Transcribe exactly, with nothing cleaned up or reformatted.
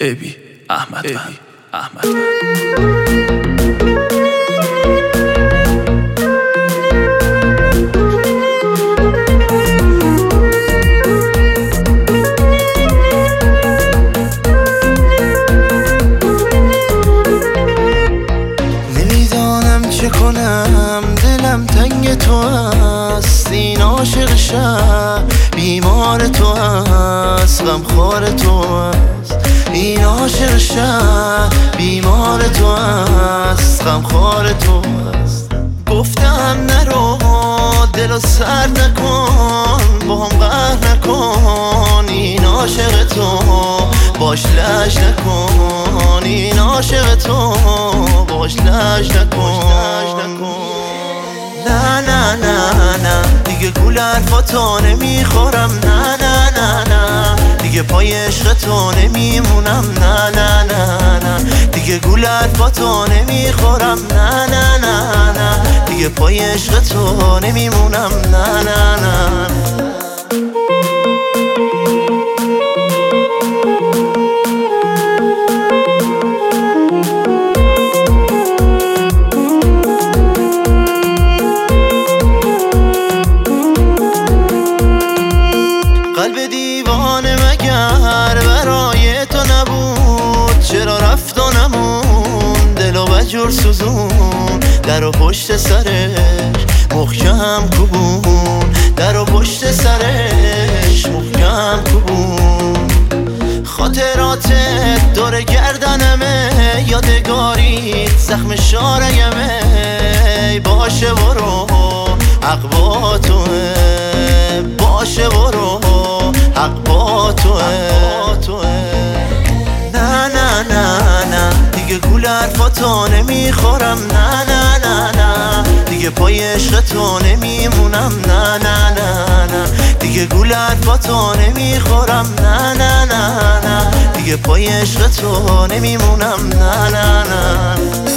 ابی احمد ابی احمد نمیدانم چه کنم، دلم تنگ تو است، این عاشق شب بیمار تو است، غمخوار تو است. این عاشق شب بیمار تو است، غمخوار تو است. گفتم نرو، دلو سر نکن، با هم قهر نکن. این عاشق تو باش لج نکن، این عاشق تو باش لج نکن. نه نه نه نه دیگه گول حرفاتو نمیخورم، نه نه نه نه دیگه پای عشق تو نمیمونم، نه نه نه نه دیگه گول حرفاتو نمیخورم، نه نه نه نه دیگه پای عشق تو نمیمونم، نه نه نه. قلب دیوانه مگر برای تو نبود، چرا رفت و نمون دلو بجور سوزون. در و پشت سرش محکم کوبون، در و پشت سرش محکم کوبون. خاطراتت دور گردنمه، یادگاریت زخم شارعمه. باشه برو حق با توه، باشه برو حق با توه. نه نه نه نه دیگه گول حرفاتو نمیخورم، نه نه نه نه دیگه پای عشق تو نمیمونم، نه نه نه نه دیگه گول حرفاتو نمیخورم، نه نه نه نه دیگه پای عشق تو نمیمونم، نه نه نه.